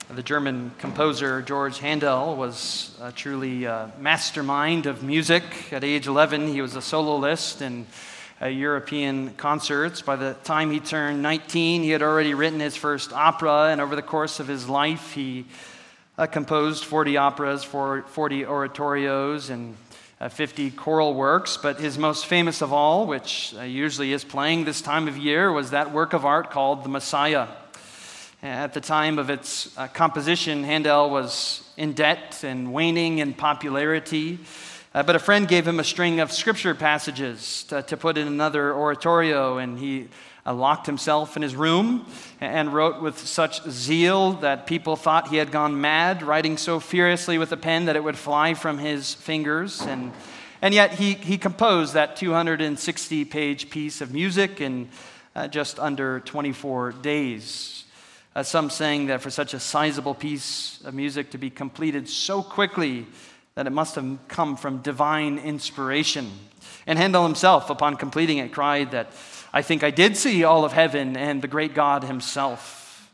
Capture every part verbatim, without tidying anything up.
The German composer George Handel was a truly a mastermind of music. At age eleven, he was a soloist in uh, European concerts. By the time he turned nineteen, he had already written his first opera, and over the course of his life, he uh, composed forty operas, forty oratorios, and uh, fifty choral works. But his most famous of all, which uh, usually is playing this time of year, was that work of art called The Messiah. At the time of its uh, composition, Handel was in debt and waning in popularity, uh, but a friend gave him a string of scripture passages to, to put in another oratorio, and he uh, locked himself in his room and wrote with such zeal that people thought he had gone mad, writing so furiously with a pen that it would fly from his fingers. And, and yet he, he composed that two hundred sixty page piece of music in uh, just under twenty-four days. Uh, some saying that for such a sizable piece of music to be completed so quickly that it must have come from divine inspiration. And Handel himself, upon completing it, cried that, "I think I did see all of heaven and the great God himself."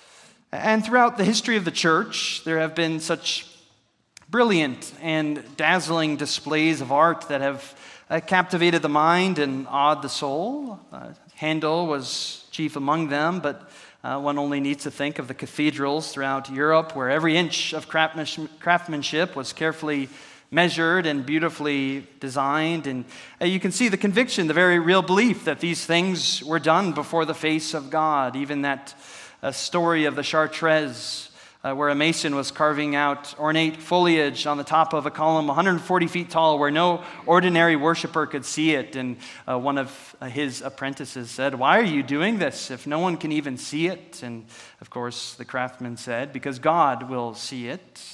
And throughout the history of the church, there have been such brilliant and dazzling displays of art that have uh, captivated the mind and awed the soul. Uh, Handel was chief among them, but Uh, one only needs to think of the cathedrals throughout Europe where every inch of craftsmanship was carefully measured and beautifully designed. And uh, you can see the conviction, the very real belief that these things were done before the face of God. Even that uh, story of the Chartres, uh, where a mason was carving out ornate foliage on the top of a column one hundred forty feet tall where no ordinary worshiper could see it. And uh, one of his apprentices said, "Why are you doing this if no one can even see it?" And of course, the craftsman said, "Because God will see it."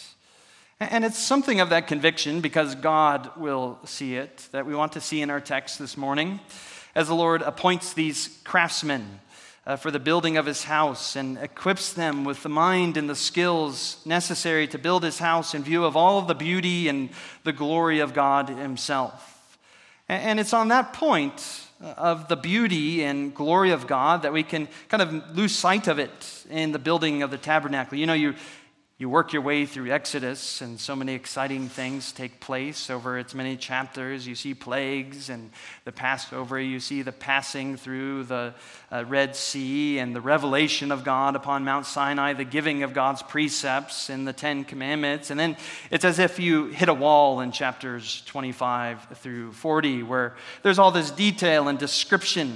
And it's something of that conviction, because God will see it, that we want to see in our text this morning, as the Lord appoints these craftsmen Uh, for the building of his house and equips them with the mind and the skills necessary to build his house in view of all of the beauty and the glory of God himself. And, and it's on that point of the beauty and glory of God that we can kind of lose sight of it in the building of the tabernacle. You know, you You work your way through Exodus, and so many exciting things take place over its many chapters. You see plagues and the Passover. You see the passing through the uh, Red Sea and the revelation of God upon Mount Sinai, the giving of God's precepts and the Ten Commandments. And then it's as if you hit a wall in chapters twenty-five through forty, where there's all this detail and description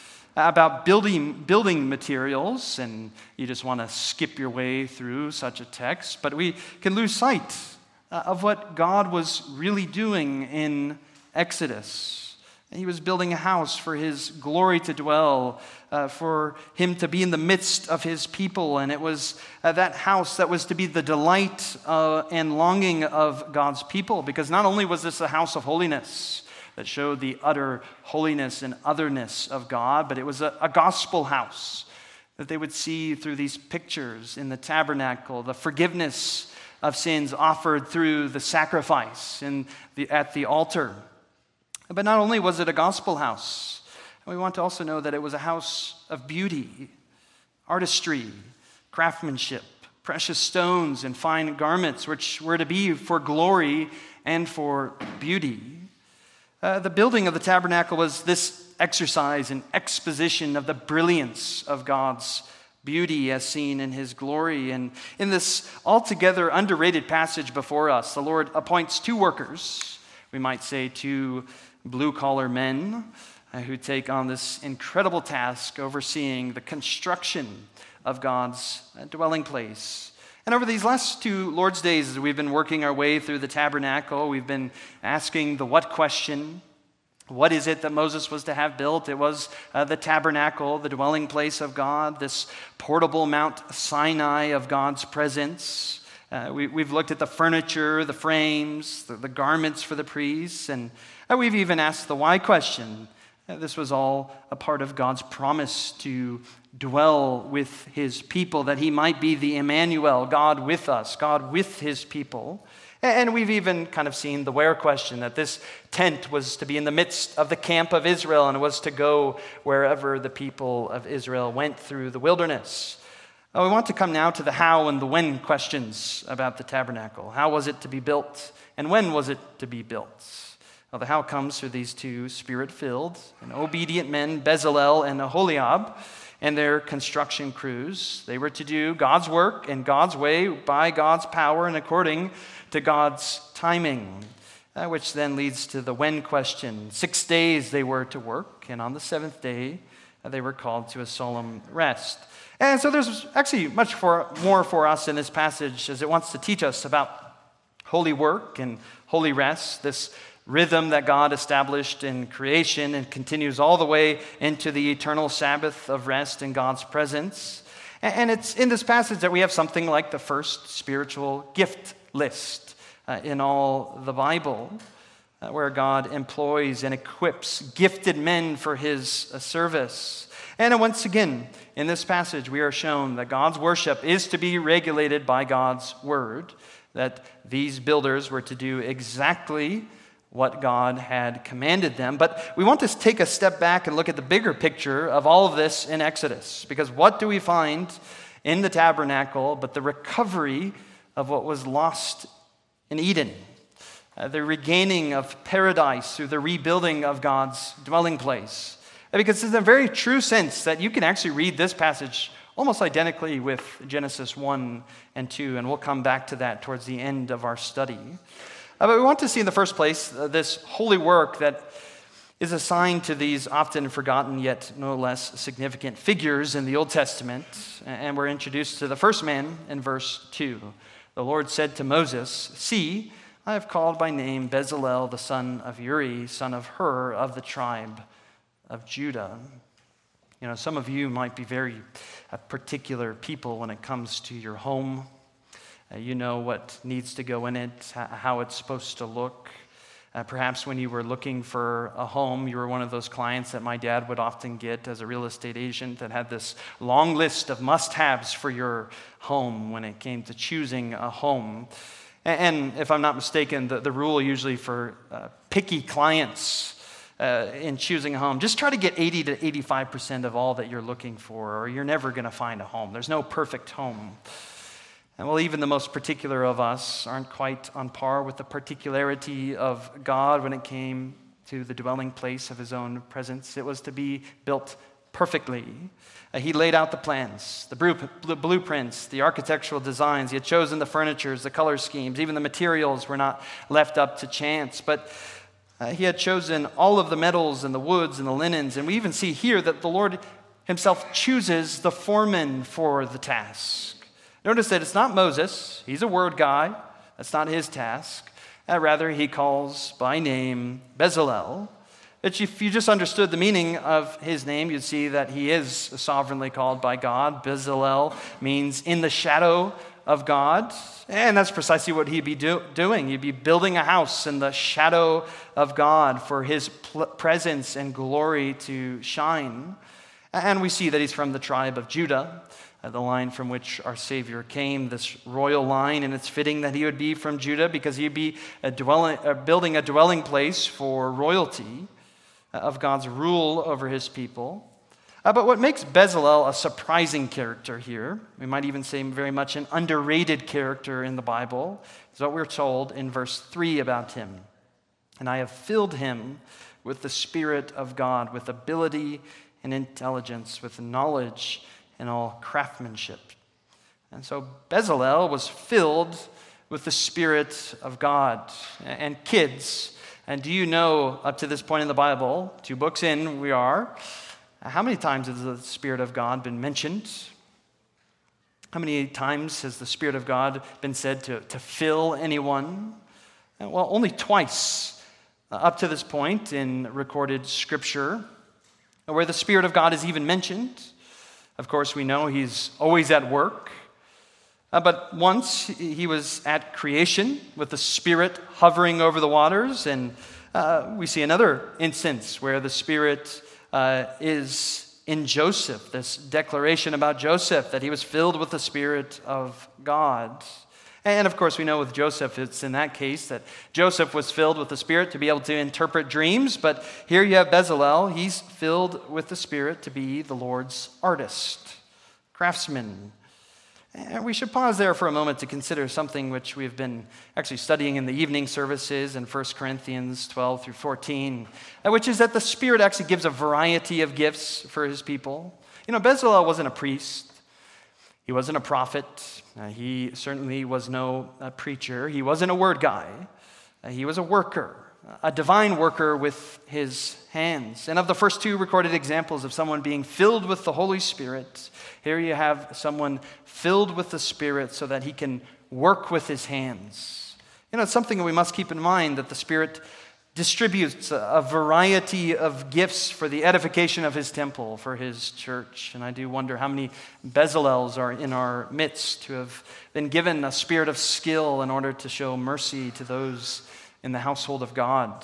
about building building materials, and you just want to skip your way through such a text. But we can lose sight of what God was really doing in Exodus. He was building a house for his glory to dwell, uh, for him to be in the midst of his people. And it was uh, that house that was to be the delight uh, and longing of God's people, because not only was this a house of holiness that showed the utter holiness and otherness of God, but it was a, a gospel house that they would see through these pictures in the tabernacle, the forgiveness of sins offered through the sacrifice in the, at the altar. But not only was it a gospel house, we want to also know that it was a house of beauty, artistry, craftsmanship, precious stones and fine garments, which were to be for glory and for beauty. Uh, the building of the tabernacle was this exercise and exposition of the brilliance of God's beauty as seen in his glory. And in this altogether underrated passage before us, the Lord appoints two workers, we might say two blue-collar men, uh, who take on this incredible task overseeing the construction of God's uh, dwelling place. And over these last two Lord's Days, as we've been working our way through the tabernacle, we've been asking the what question. What is it that Moses was to have built? It was uh, the tabernacle, the dwelling place of God, this portable Mount Sinai of God's presence. Uh, we, we've looked at the furniture, the frames, the, the garments for the priests, and uh, we've even asked the why question. Uh, this was all a part of God's promise to dwell with his people, that he might be the Emmanuel, God with us, God with his people. And we've even kind of seen the where question, that this tent was to be in the midst of the camp of Israel and was to go wherever the people of Israel went through the wilderness. Uh, we want to come now to the how and the when questions about the tabernacle. How was it to be built, and when was it to be built? Well, the how comes through these two spirit-filled and obedient men, Bezalel and Aholiab, and their construction crews. They were to do God's work in God's way, by God's power, and according to God's timing, uh, which then leads to the when question. Six days they were to work, and on the seventh day uh, they were called to a solemn rest. And so there's actually much for, more for us in this passage, as it wants to teach us about holy work and holy rest, this rhythm that God established in creation and continues all the way into the eternal Sabbath of rest in God's presence. And it's in this passage that we have something like the first spiritual gift list uh, in all the Bible, uh, where God employs and equips gifted men for his uh, service. And once again, in this passage, we are shown that God's worship is to be regulated by God's word, that these builders were to do exactly what God had commanded them. But we want to take a step back and look at the bigger picture of all of this in Exodus. Because what do we find in the tabernacle but the recovery of what was lost in Eden? Uh, the regaining of paradise through the rebuilding of God's dwelling place. Because it's a very true sense that you can actually read this passage almost identically with Genesis one and two, and we'll come back to that towards the end of our study. Uh, but we want to see in the first place uh, this holy work that is assigned to these often forgotten yet no less significant figures in the Old Testament. And we're introduced to the first man in verse two. The Lord said to Moses, "See, I have called by name Bezalel, the son of Uri, son of Hur, of the tribe of Judah." You know, some of you might be very uh, particular people when it comes to your home. Uh, you know what needs to go in it, how it's supposed to look. Uh, perhaps when you were looking for a home, you were one of those clients that my dad would often get as a real estate agent that had this long list of must-haves for your home when it came to choosing a home. And, and if I'm not mistaken, the, the rule usually for uh, picky clients uh, in choosing a home, just try to get eighty to eighty-five percent of all that you're looking for, or you're never going to find a home. There's no perfect home. And well, even the most particular of us aren't quite on par with the particularity of God when it came to the dwelling place of his own presence. It was to be built perfectly. Uh, he laid out the plans, the blueprints, the architectural designs. He had chosen the furnitures, the color schemes. Even the materials were not left up to chance. But uh, he had chosen all of the metals and the woods and the linens. And we even see here that the Lord himself chooses the foreman for the task. Notice that it's not Moses. He's a word guy. That's not his task. Uh, rather, he calls by name Bezalel. But if you just understood the meaning of his name, you'd see that he is sovereignly called by God. Bezalel means in the shadow of God. And that's precisely what he'd be do- doing. He'd be building a house in the shadow of God for his pl- presence and glory to shine. And we see that he's from the tribe of Judah, Uh, the line from which our Savior came, this royal line, and it's fitting that he would be from Judah because he'd be a dwelling, uh, building a dwelling place for royalty uh, of God's rule over his people. Uh, but what makes Bezalel a surprising character here, we might even say very much an underrated character in the Bible, is what we're told in verse three about him. "And I have filled him with the Spirit of God, with ability and intelligence, with knowledge and all craftsmanship." And so Bezalel was filled with the Spirit of God. And kids, and do you know, up to this point in the Bible, two books in we are, how many times has the Spirit of God been mentioned? How many times has the Spirit of God been said to, to fill anyone? Well, only twice uh, up to this point in recorded Scripture, where the Spirit of God is even mentioned. Of course, we know he's always at work. Uh, but once he was at creation with the Spirit hovering over the waters. And uh, we see another instance where the Spirit uh, is in Joseph. This declaration about Joseph, that he was filled with the Spirit of God. And of course, we know with Joseph, it's in that case that Joseph was filled with the Spirit to be able to interpret dreams. But here you have Bezalel. He's filled with the Spirit to be the Lord's artist, craftsman. And we should pause there for a moment to consider something which we've been actually studying in the evening services in First Corinthians twelve through fourteen, which is that the Spirit actually gives a variety of gifts for his people. You know, Bezalel wasn't a priest. He wasn't a prophet. Uh, he certainly was no uh, preacher. He wasn't a word guy. Uh, he was a worker, a divine worker with his hands. And of the first two recorded examples of someone being filled with the Holy Spirit, here you have someone filled with the Spirit so that he can work with his hands. You know, it's something that we must keep in mind, that the Spirit distributes a variety of gifts for the edification of his temple, for his church. And I do wonder how many Bezalels are in our midst who have been given a spirit of skill in order to show mercy to those in the household of God.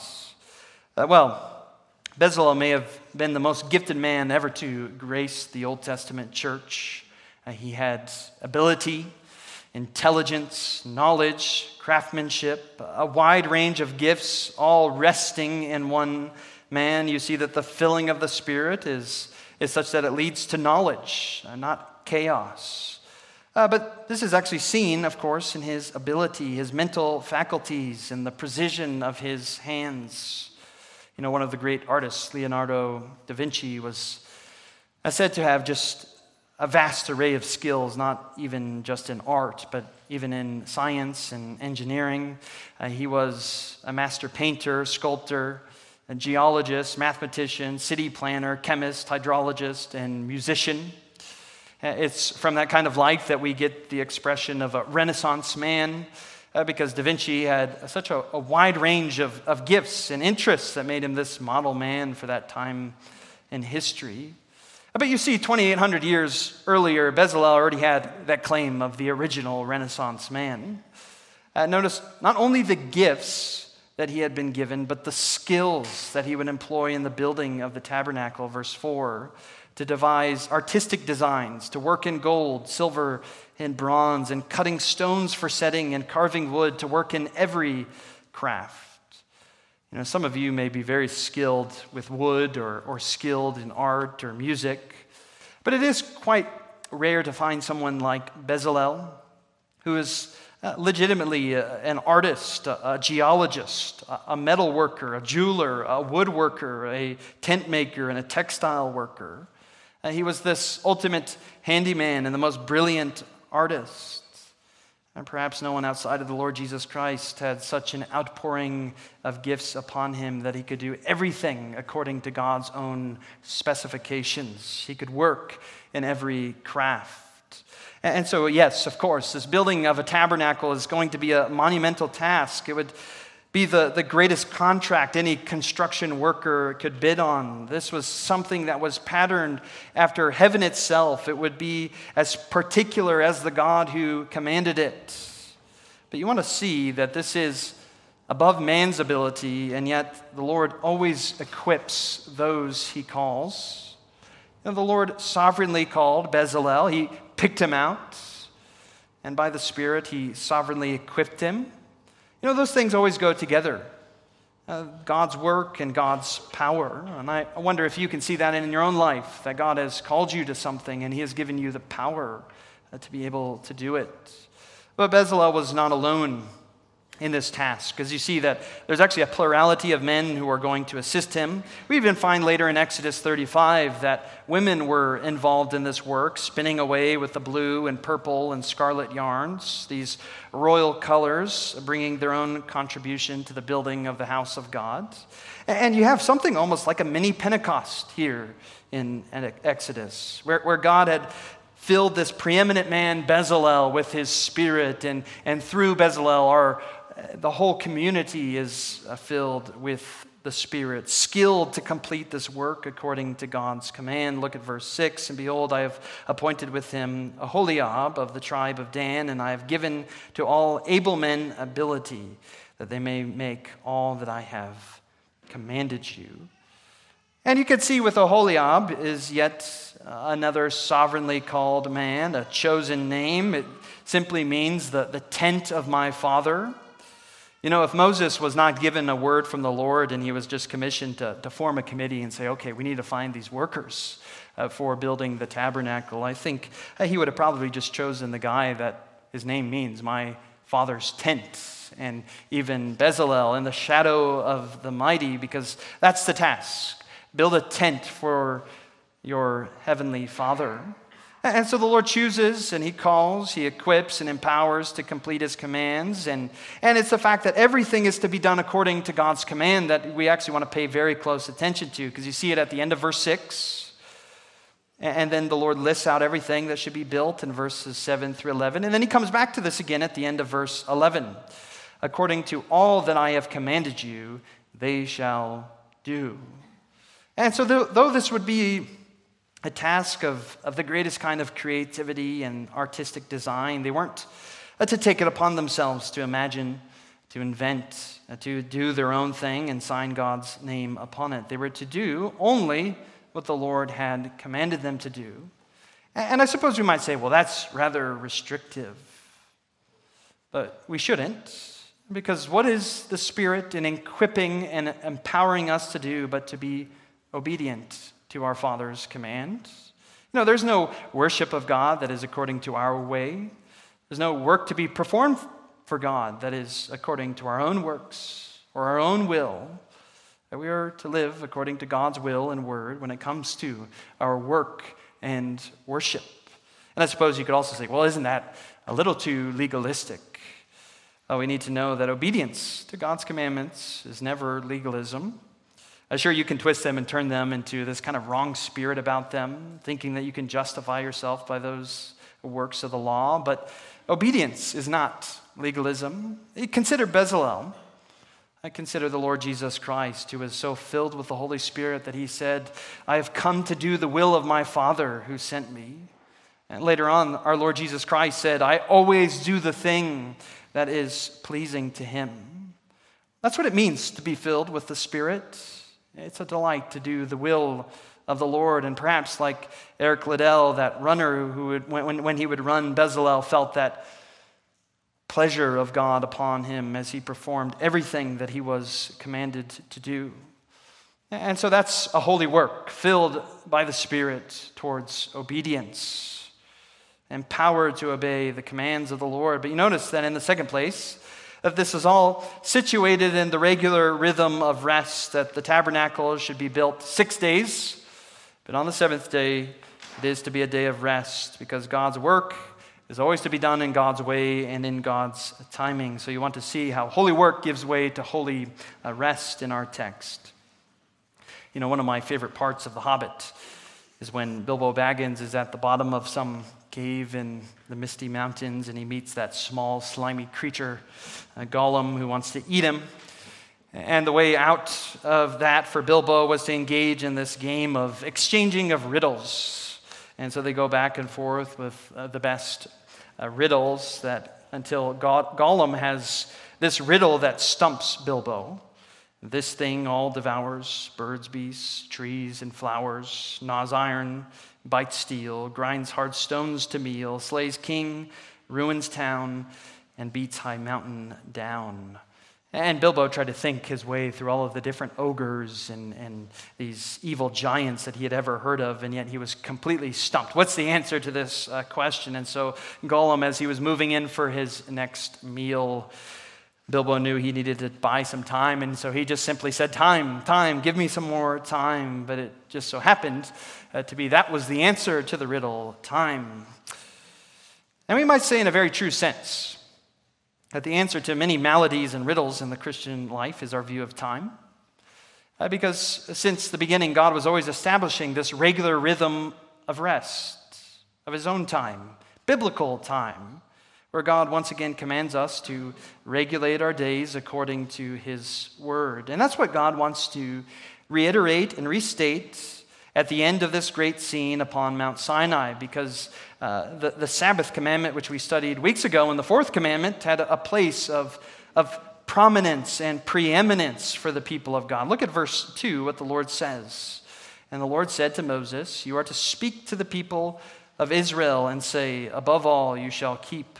Uh, well, Bezalel may have been the most gifted man ever to grace the Old Testament church. Uh, he had ability, intelligence, knowledge, craftsmanship, a wide range of gifts, all resting in one man. You see that the filling of the Spirit is, is such that it leads to knowledge, uh, not chaos. Uh, but this is actually seen, of course, in his ability, his mental faculties, and the precision of his hands. You know, one of the great artists, Leonardo da Vinci, was said to have just a vast array of skills, not even just in art, but even in science and engineering. Uh, he was a master painter, sculptor, a geologist, mathematician, city planner, chemist, hydrologist, and musician. Uh, it's from that kind of life that we get the expression of a Renaissance man, uh, because Da Vinci had such a, a wide range of, of gifts and interests that made him this model man for that time in history. But you see, twenty-eight hundred years earlier, Bezalel already had that claim of the original Renaissance man. Uh, notice not only the gifts that he had been given, but the skills that he would employ in the building of the tabernacle, verse four, to devise artistic designs, to work in gold, silver, and bronze, and cutting stones for setting and carving wood, to work in every craft. You know, some of you may be very skilled with wood or, or skilled in art or music, but it is quite rare to find someone like Bezalel, who is uh, legitimately a, an artist, a, a geologist, a, a metal worker, a jeweler, a woodworker, a tent maker, and a textile worker. Uh, he was this ultimate handyman and the most brilliant artist. And perhaps no one outside of the Lord Jesus Christ had such an outpouring of gifts upon him that he could do everything according to God's own specifications. He could work in every craft. And so, yes, of course, this building of a tabernacle is going to be a monumental task. It would be the, the greatest contract any construction worker could bid on. This was something that was patterned after heaven itself. It would be as particular as the God who commanded it. But you want to see that this is above man's ability, and yet the Lord always equips those he calls. You know, the Lord sovereignly called Bezalel. He picked him out, and by the Spirit he sovereignly equipped him. You know, those things always go together. Uh, God's work and God's power. And I wonder if you can see that in your own life, that God has called you to something and he has given you the power uh, to be able to do it. But Bezalel was not alone in this task, because you see that there's actually a plurality of men who are going to assist him. We even find later in Exodus thirty-five that women were involved in this work, spinning away with the blue and purple and scarlet yarns, these royal colors, bringing their own contribution to the building of the house of God. And you have something almost like a mini Pentecost here in Exodus, where, where God had filled this preeminent man, Bezalel, with his Spirit, and, and through Bezalel, our the whole community is filled with the Spirit, skilled to complete this work according to God's command. Look at verse six. And behold, I have appointed with him Aholiab of the tribe of Dan, and I have given to all able men ability, that they may make all that I have commanded you. And you can see with Aholiab is yet another sovereignly called man, a chosen name. It simply means the, the tent of my father. You know, if Moses was not given a word from the Lord and he was just commissioned to, to form a committee and say, okay, we need to find these workers uh, for building the tabernacle. I think uh, he would have probably just chosen the guy that his name means, my father's tent, and even Bezalel in the shadow of the mighty, because that's the task. Build a tent for your heavenly Father. And so the Lord chooses and he calls, he equips and empowers to complete his commands. And, and it's the fact that everything is to be done according to God's command that we actually want to pay very close attention to, because you see it at the end of verse six. And then the Lord lists out everything that should be built in verses seven through eleven. And then he comes back to this again at the end of verse eleven. According to all that I have commanded you, they shall do. And so though this would be a task of, of the greatest kind of creativity and artistic design, they weren't uh, to take it upon themselves to imagine, to invent, uh, to do their own thing and sign God's name upon it. They were to do only what the Lord had commanded them to do. And, and I suppose we might say, well, that's rather restrictive. But we shouldn't, because what is the Spirit in equipping and empowering us to do but to be obedient to our Father's command? You know, there's no worship of God that is according to our way. There's no work to be performed for God that is according to our own works or our own will. That we are to live according to God's will and word when it comes to our work and worship. And I suppose you could also say, well, isn't that a little too legalistic? Oh, we need to know that obedience to God's commandments is never legalism. I'm sure you can twist them and turn them into this kind of wrong spirit about them, thinking that you can justify yourself by those works of the law. But obedience is not legalism. Consider Bezalel. I consider the Lord Jesus Christ, who was so filled with the Holy Spirit that he said, I have come to do the will of my Father who sent me. And later on, our Lord Jesus Christ said, I always do the thing that is pleasing to him. That's what it means to be filled with the Spirit. It's a delight to do the will of the Lord. And perhaps like Eric Liddell, that runner who would, when, when he would run, Bezalel felt that pleasure of God upon him as he performed everything that he was commanded to do. And so that's a holy work, filled by the Spirit towards obedience, empowered to obey the commands of the Lord. But you notice that in the second place, that this is all situated in the regular rhythm of rest, that the tabernacle should be built six days, but on the seventh day, it is to be a day of rest, because God's work is always to be done in God's way and in God's timing. So you want to see how holy work gives way to holy rest in our text. You know, one of my favorite parts of The Hobbit is when Bilbo Baggins is at the bottom of some cave in the Misty Mountains, and he meets that small, slimy creature, uh, Gollum, who wants to eat him. And the way out of that for Bilbo was to engage in this game of exchanging of riddles. And so they go back and forth with uh, the best uh, riddles, that until Go- Gollum has this riddle that stumps Bilbo. This thing all devours birds, beasts, trees, and flowers, gnaws iron, bites steel, grinds hard stones to meal, slays king, ruins town, and beats high mountain down. And Bilbo tried to think his way through all of the different ogres and, and these evil giants that he had ever heard of, and yet he was completely stumped. What's the answer to this uh, question? And so Gollum, as he was moving in for his next meal, Bilbo knew he needed to buy some time, and so he just simply said, time, time, give me some more time. But it just so happened uh, to be that was the answer to the riddle, time. And we might say in a very true sense that the answer to many maladies and riddles in the Christian life is our view of time. Uh, because since the beginning, God was always establishing this regular rhythm of rest, of his own time, biblical time, where God once again commands us to regulate our days according to his word. And that's what God wants to reiterate and restate at the end of this great scene upon Mount Sinai, because uh, the, the Sabbath commandment, which we studied weeks ago, and the fourth commandment had a place of, of prominence and preeminence for the people of God. Look at verse two, what the Lord says. And the Lord said to Moses, you are to speak to the people of Israel and say, above all, you shall keep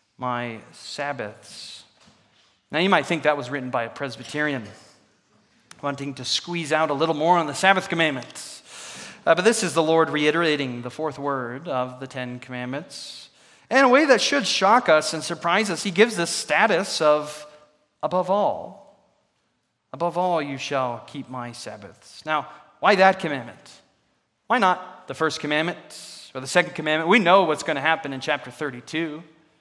my Sabbaths. Now you might think that was written by a Presbyterian wanting to squeeze out a little more on the Sabbath commandments. Uh, but this is the Lord reiterating the fourth word of the Ten Commandments. And in a way that should shock us and surprise us, he gives this status of above all. Above all, you shall keep my Sabbaths. Now, why that commandment? Why not the first commandment or the second commandment? We know what's going to happen in chapter thirty-two.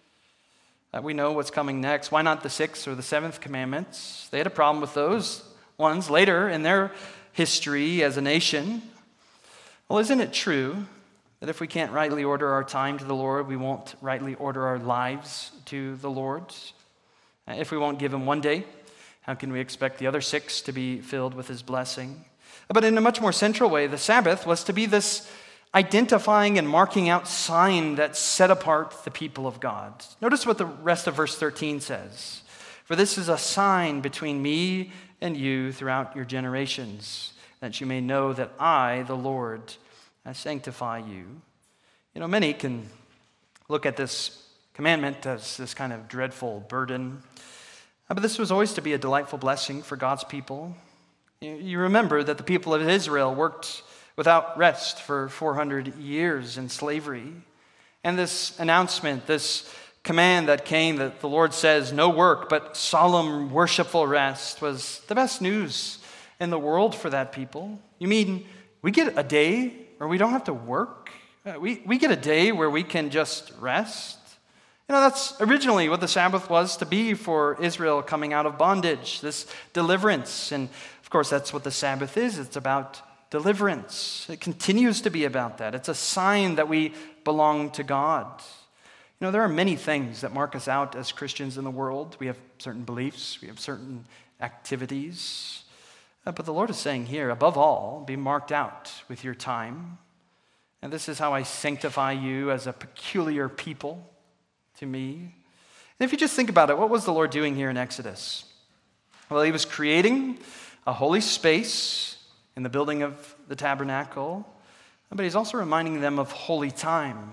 Uh, we know what's coming next. Why not the sixth or the seventh commandments? They had a problem with those ones later in their history as a nation. Well, isn't it true that if we can't rightly order our time to the Lord, we won't rightly order our lives to the Lord? Uh, If we won't give him one day, how can we expect the other six to be filled with his blessing? But in a much more central way, the Sabbath was to be this identifying and marking out sign that set apart the people of God. Notice what the rest of verse thirteen says. For this is a sign between me and you throughout your generations, that you may know that I, the Lord, I sanctify you. You know, many can look at this commandment as this kind of dreadful burden. But this was always to be a delightful blessing for God's people. You remember that the people of Israel worked without rest for four hundred years in slavery. And this announcement, this command that came that the Lord says, no work, but solemn, worshipful rest, was the best news in the world for that people. You mean we get a day where we don't have to work? We, we get a day where we can just rest? You know, that's originally what the Sabbath was to be for Israel coming out of bondage, this deliverance. And of course, that's what the Sabbath is. It's about deliverance. It continues to be about that. It's a sign that we belong to God. You know, there are many things that mark us out as Christians in the world. We have certain beliefs. We have certain activities. Uh, but the Lord is saying here, above all, be marked out with your time. And this is how I sanctify you as a peculiar people to me. And if you just think about it, what was the Lord doing here in Exodus? Well, he was creating a holy space in the building of the tabernacle, but he's also reminding them of holy time.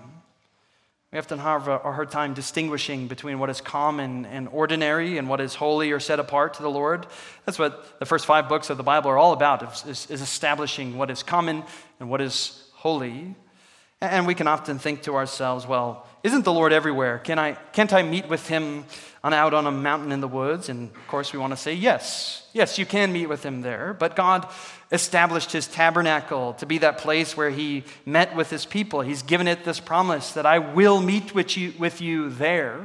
We often have a hard time distinguishing between what is common and ordinary and what is holy or set apart to the Lord. That's what the first five books of the Bible are all about, is, is establishing what is common and what is holy. And we can often think to ourselves, well, isn't the Lord everywhere? Can I, can't I meet with him on, out on a mountain in the woods? And of course we want to say yes. Yes, you can meet with him there. But God established his tabernacle to be that place where he met with his people. He's given it this promise that I will meet with you, with you there.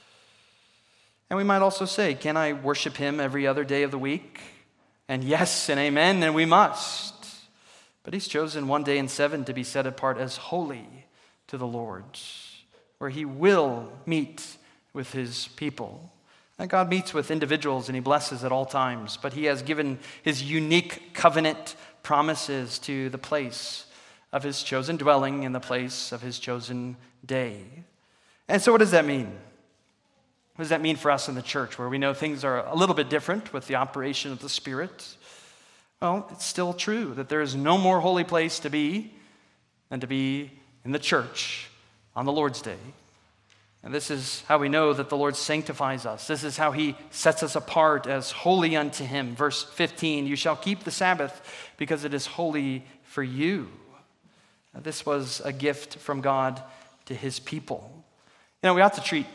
And we might also say, can I worship him every other day of the week? And yes and amen, and we must. But he's chosen one day in seven to be set apart as holy to the Lord, where he will meet with his people. And God meets with individuals and he blesses at all times, but he has given his unique covenant promises to the place of his chosen dwelling in the place of his chosen day. And so what does that mean? What does that mean for us in the church, where we know things are a little bit different with the operation of the Spirit? Well, it's still true that there is no more holy place to be than to be in the church on the Lord's Day. And this is how we know that the Lord sanctifies us. This is how he sets us apart as holy unto him. Verse fifteen, you shall keep the Sabbath because it is holy for you. Now, this was a gift from God to his people. You know, we ought to treat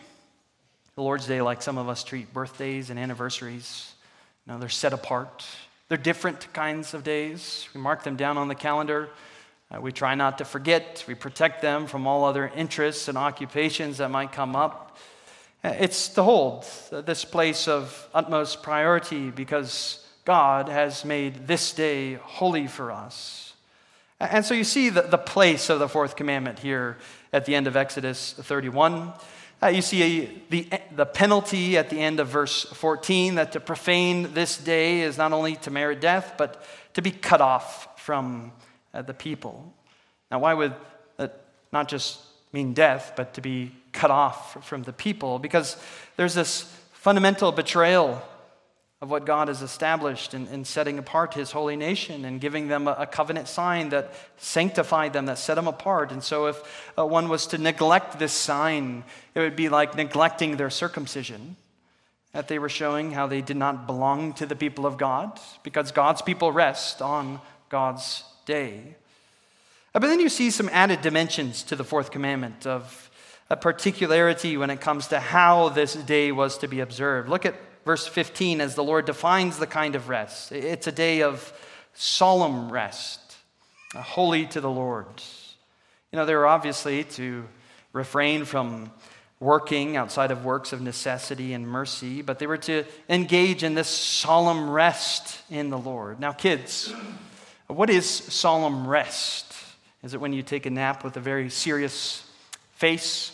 the Lord's Day like some of us treat birthdays and anniversaries. You know, they're set apart. They're different kinds of days. We mark them down on the calendar. Uh, we try not to forget. We protect them from all other interests and occupations that might come up. Uh, it's to hold this place of utmost priority because God has made this day holy for us. And so you see the, the place of the fourth commandment here at the end of Exodus thirty-one. Uh, you see the, the penalty at the end of verse fourteen, that to profane this day is not only to merit death, but to be cut off from uh, the people. Now, why would that not just mean death, but to be cut off from the people? Because there's this fundamental betrayal of what God has established in, in setting apart his holy nation and giving them a, a covenant sign that sanctified them, that set them apart. And so if uh, one was to neglect this sign, it would be like neglecting their circumcision, that they were showing how they did not belong to the people of God, because God's people rest on God's day. But then you see some added dimensions to the fourth commandment of a particularity when it comes to how this day was to be observed. Look at verse fifteen as the Lord defines the kind of rest. It's a day of solemn rest, holy to the Lord. You know, they were obviously to refrain from working outside of works of necessity and mercy, but they were to engage in this solemn rest in the Lord. Now, kids, what is solemn rest? Is it when you take a nap with a very serious face?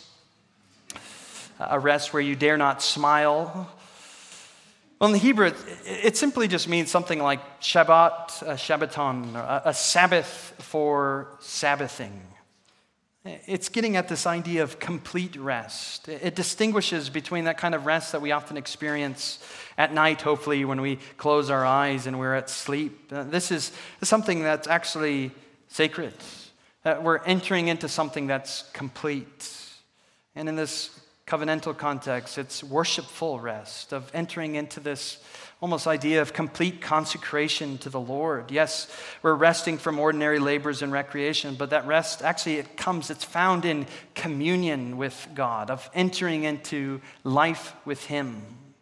A rest where you dare not smile? Well, in the Hebrew, it, it simply just means something like Shabbat, a Shabbaton, a, a Sabbath for Sabbathing. It's getting at this idea of complete rest. It distinguishes between that kind of rest that we often experience at night, hopefully, when we close our eyes and we're at sleep. This is something that's actually sacred. We're entering into something that's complete. And in this covenantal context, it's worshipful rest, of entering into this almost idea of complete consecration to the Lord. Yes, we're resting from ordinary labors and recreation, but that rest, actually, it comes, it's found in communion with God, of entering into life with Him.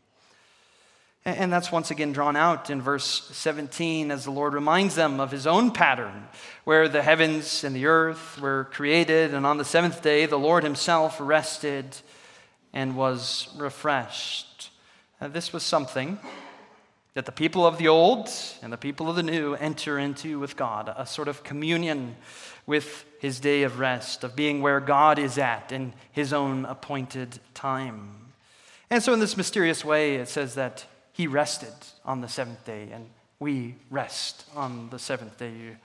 And that's once again drawn out in verse seventeen as the Lord reminds them of His own pattern, where the heavens and the earth were created, and on the seventh day the Lord Himself rested and was refreshed. Now, this was something that the people of the old and the people of the new enter into with God, a sort of communion with His day of rest, of being where God is at in His own appointed time. And so in this mysterious way, it says that He rested on the seventh day, and we rest on the seventh day. You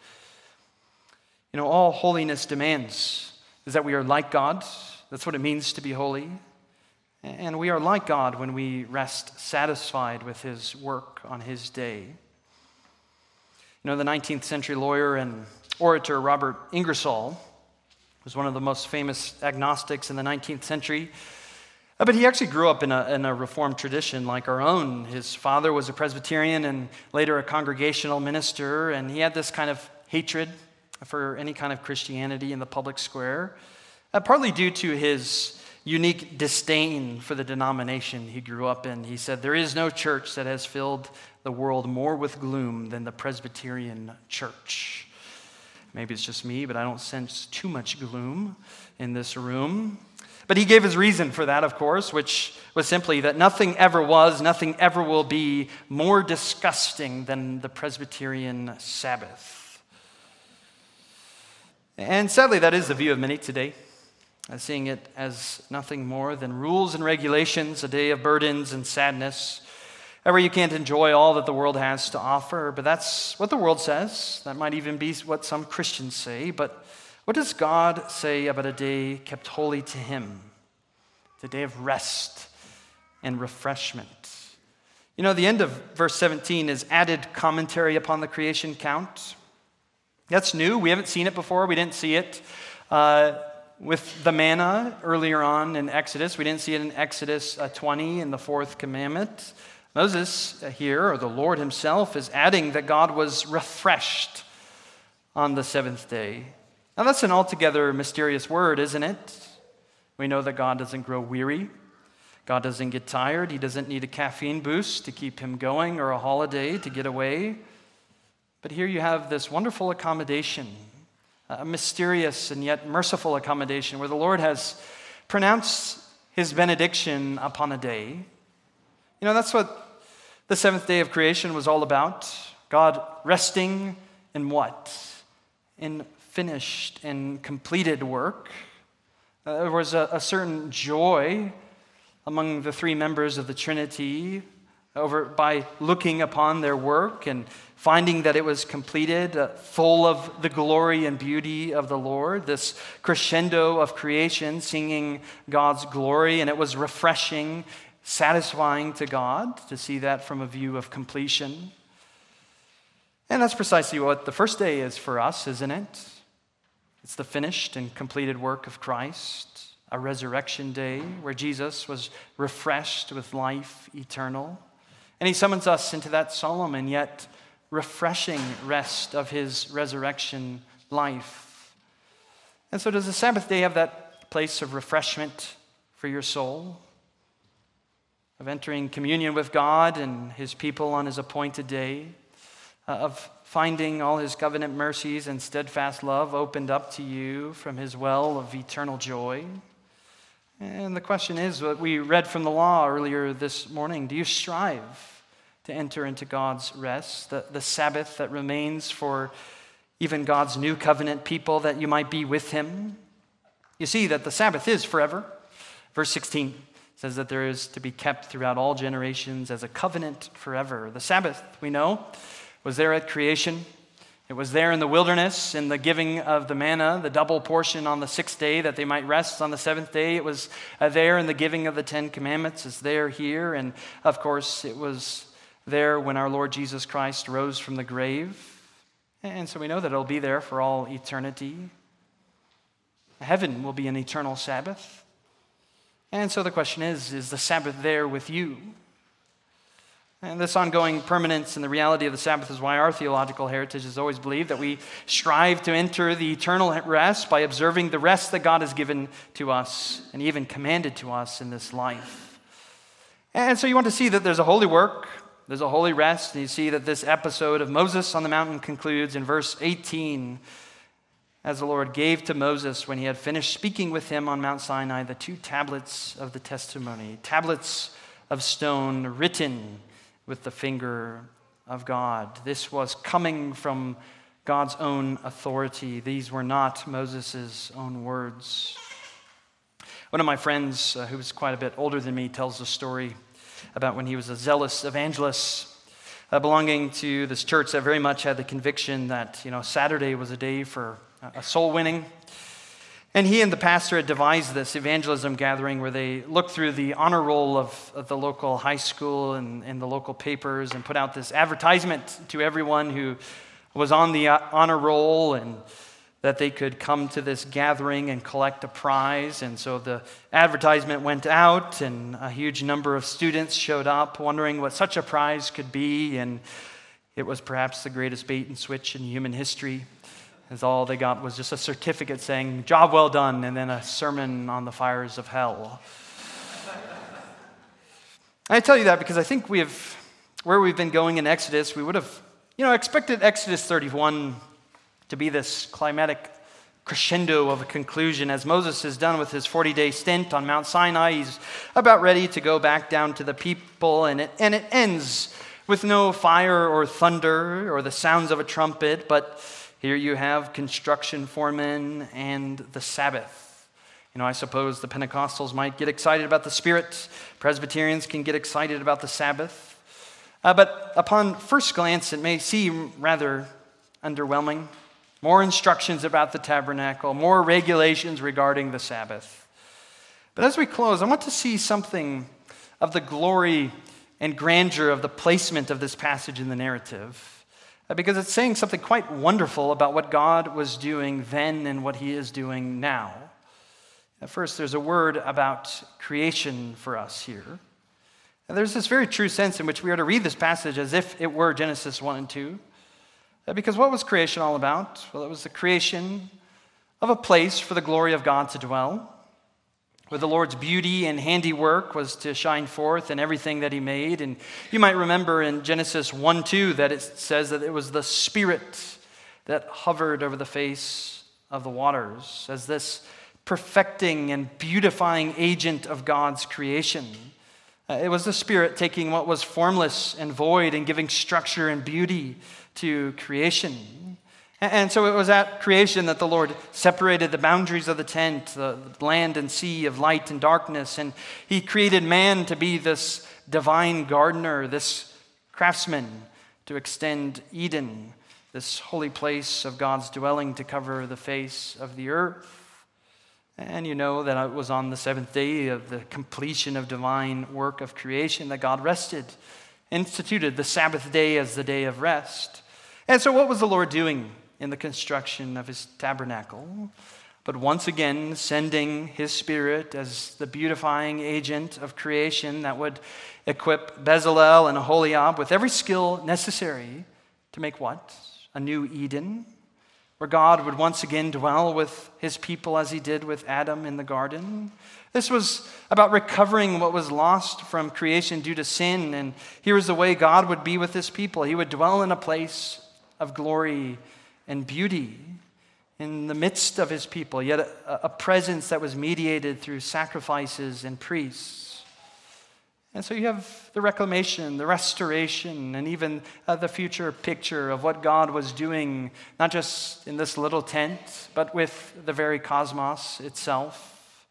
know, all holiness demands is that we are like God. That's what it means to be holy. And we are like God when we rest satisfied with His work on His day. You know, the nineteenth century lawyer and orator Robert Ingersoll was one of the most famous agnostics in the nineteenth century. But he actually grew up in a, in a Reformed tradition like our own. His father was a Presbyterian and later a Congregational minister, and he had this kind of hatred for any kind of Christianity in the public square, uh, partly due to his unique disdain for the denomination he grew up in. He said, "There is no church that has filled the world more with gloom than the Presbyterian church." Maybe it's just me, but I don't sense too much gloom in this room. But he gave his reason for that, of course, which was simply that nothing ever was, nothing ever will be more disgusting than the Presbyterian Sabbath. And sadly, that is the view of many today, seeing it as nothing more than rules and regulations, a day of burdens and sadness, where you can't enjoy all that the world has to offer. But that's what the world says. That might even be what some Christians say. But what does God say about a day kept holy to Him? The day of rest and refreshment. You know, the end of verse seventeen is added commentary upon the creation count. That's new. We haven't seen it before. We didn't see it uh, with the manna earlier on in Exodus. We didn't see it in Exodus uh, twenty in the fourth commandment. Moses uh, here, or the Lord Himself, is adding that God was refreshed on the seventh day. Now, that's an altogether mysterious word, isn't it? We know that God doesn't grow weary. God doesn't get tired. He doesn't need a caffeine boost to keep Him going or a holiday to get away. But here you have this wonderful accommodation, a mysterious and yet merciful accommodation where the Lord has pronounced His benediction upon a day. You know, that's what the seventh day of creation was all about. God resting in what? In finished and completed work. Uh, there was a, a certain joy among the three members of the Trinity over by looking upon their work and finding that it was completed, uh, full of the glory and beauty of the Lord, this crescendo of creation singing God's glory, and it was refreshing, satisfying to God to see that from a view of completion. And that's precisely what the first day is for us, isn't it? It's the finished and completed work of Christ, a resurrection day where Jesus was refreshed with life eternal. And He summons us into that solemn and yet refreshing rest of His resurrection life. And so does the Sabbath day have that place of refreshment for your soul? Of entering communion with God and his people on his appointed day? Uh, of finding all his covenant mercies and steadfast love opened up to you from his well of eternal joy? And the question is, what we read from the law earlier this morning, do you strive to enter into God's rest, the, the Sabbath that remains for even God's new covenant people, that you might be with him? You see that the Sabbath is forever. Verse sixteen says that there is to be kept throughout all generations as a covenant forever. The Sabbath, we know, was there at creation. It was there in the wilderness, in the giving of the manna, the double portion on the sixth day that they might rest on the seventh day. It was uh, there in the giving of the Ten Commandments. It's there here. And of course, it was there when our Lord Jesus Christ rose from the grave. And so we know that it'll be there for all eternity. Heaven will be an eternal Sabbath. And so the question is, is the Sabbath there with you? And this ongoing permanence and the reality of the Sabbath is why our theological heritage has always believed that we strive to enter the eternal rest by observing the rest that God has given to us and even commanded to us in this life. And so you want to see that there's a holy work, there's a holy rest, and you see that this episode of Moses on the mountain concludes in verse eighteen, as the Lord gave to Moses when he had finished speaking with him on Mount Sinai the two tablets of the testimony, tablets of stone written with the finger of God. This was coming from God's own authority. These were not Moses' own words. One of my friends, uh, who was quite a bit older than me, tells a story about when he was a zealous evangelist uh, belonging to this church that very much had the conviction that, you know, Saturday was a day for uh, soul winning. And he and the pastor had devised this evangelism gathering where they looked through the honor roll of, of the local high school and, and the local papers and put out this advertisement to everyone who was on the honor roll, and that they could come to this gathering and collect a prize. And so the advertisement went out, and a huge number of students showed up wondering what such a prize could be. And it was perhaps the greatest bait and switch in human history, as all they got was just a certificate saying, "Job well done," and then a sermon on the fires of hell. I tell you that because I think we have, where we've been going in Exodus, we would have, you know, expected Exodus thirty-one to be this climatic crescendo of a conclusion. As Moses is done with his forty-day stint on Mount Sinai, he's about ready to go back down to the people, and it, and it ends with no fire or thunder or the sounds of a trumpet, but here you have construction foremen and the Sabbath. You know, I suppose the Pentecostals might get excited about the Spirit. Presbyterians can get excited about the Sabbath. Uh, but upon first glance, it may seem rather underwhelming. More instructions about the tabernacle, more regulations regarding the Sabbath. But as we close, I want to see something of the glory and grandeur of the placement of this passage in the narrative. Because it's saying something quite wonderful about what God was doing then and what he is doing now. At first, there's a word about creation for us here. And there's this very true sense in which we are to read this passage as if it were Genesis one and two. Because what was creation all about? Well, it was the creation of a place for the glory of God to dwell, where the Lord's beauty and handiwork was to shine forth in everything that he made. And you might remember in Genesis one two that it says that it was the Spirit that hovered over the face of the waters as this perfecting and beautifying agent of God's creation. Uh, it was the Spirit taking what was formless and void and giving structure and beauty to creation. And so it was at creation that the Lord separated the boundaries of the tent, the land and sea of light and darkness, and he created man to be this divine gardener, this craftsman, to extend Eden, this holy place of God's dwelling, to cover the face of the earth. And you know that it was on the seventh day of the completion of divine work of creation that God rested, instituted the Sabbath day as the day of rest. And so what was the Lord doing in the construction of his tabernacle? But once again, sending his Spirit as the beautifying agent of creation that would equip Bezalel and Aholiab with every skill necessary to make what? A new Eden, where God would once again dwell with his people as he did with Adam in the garden. This was about recovering what was lost from creation due to sin. And here is the way God would be with his people. He would dwell in a place of glory and beauty in the midst of his people, yet a, a presence that was mediated through sacrifices and priests. And so you have the reclamation, the restoration, and even uh, the future picture of what God was doing, not just in this little tent, but with the very cosmos itself.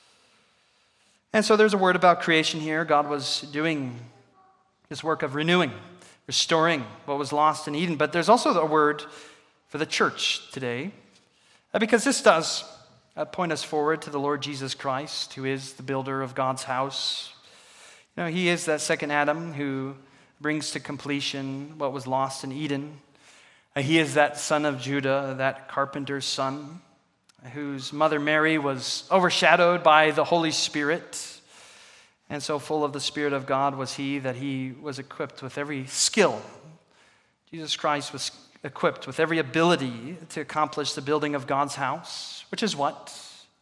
And so there's a word about creation here. God was doing this work of renewing, restoring what was lost in Eden. But there's also a word for the church today, uh, because this does uh, point us forward to the Lord Jesus Christ, who is the builder of God's house. You know, he is that second Adam who brings to completion what was lost in Eden. Uh, he is that son of Judah, that carpenter's son, whose mother Mary was overshadowed by the Holy Spirit. And so full of the Spirit of God was he that he was equipped with every skill. Jesus Christ was equipped with every ability to accomplish the building of God's house, which is what?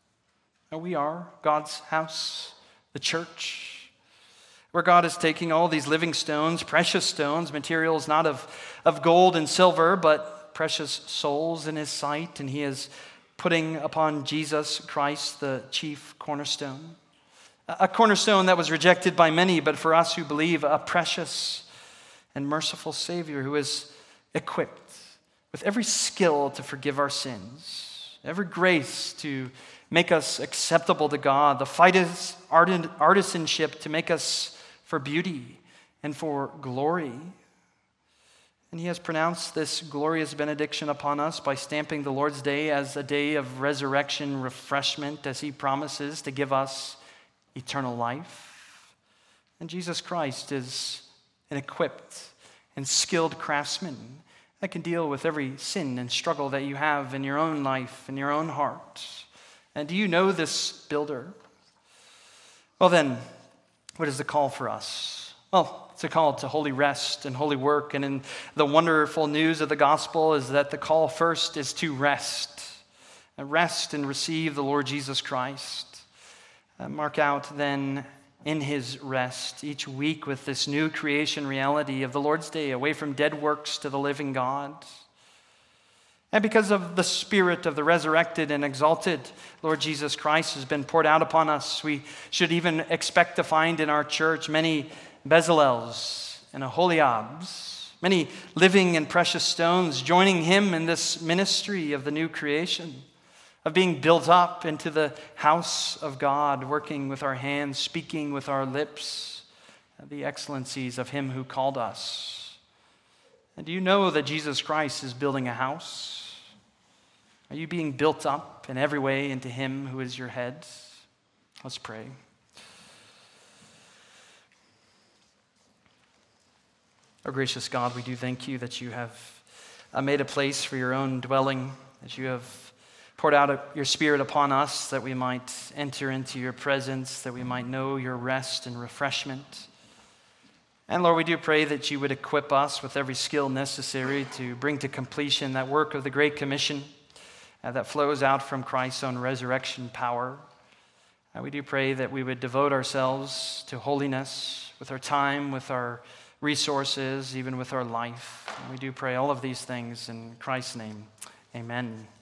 We are God's house, the church, where God is taking all these living stones, precious stones, materials not of, of gold and silver, but precious souls in his sight, and he is putting upon Jesus Christ the chief cornerstone. A cornerstone that was rejected by many, but for us who believe, a precious and merciful Savior who is equipped with every skill to forgive our sins, every grace to make us acceptable to God, the fight is artisanship to make us for beauty and for glory. And he has pronounced this glorious benediction upon us by stamping the Lord's Day as a day of resurrection refreshment, as he promises to give us eternal life. And Jesus Christ is an equipped and skilled craftsman that can deal with every sin and struggle that you have in your own life, in your own heart. And do you know this builder? Well then, what is the call for us? Well, it's a call to holy rest and holy work. And in the wonderful news of the gospel is that the call first is to rest. Rest and receive the Lord Jesus Christ. Uh, mark out then in his rest each week with this new creation reality of the Lord's Day, away from dead works to the living God. And because of the Spirit of the resurrected and exalted Lord Jesus Christ has been poured out upon us, we should even expect to find in our church many Bezalels and Aholiabs, many living and precious stones joining him in this ministry of the new creation, of being built up into the house of God, working with our hands, speaking with our lips, the excellencies of him who called us. And do you know that Jesus Christ is building a house? Are you being built up in every way into him who is your head? Let's pray. Our gracious God, we do thank you that you have made a place for your own dwelling, that you have poured out your Spirit upon us, that we might enter into your presence, that we might know your rest and refreshment. And Lord, we do pray that you would equip us with every skill necessary to bring to completion that work of the Great Commission uh, that flows out from Christ's own resurrection power. Uh, we do pray that we would devote ourselves to holiness with our time, with our resources, even with our life. And we do pray all of these things in Christ's name. Amen.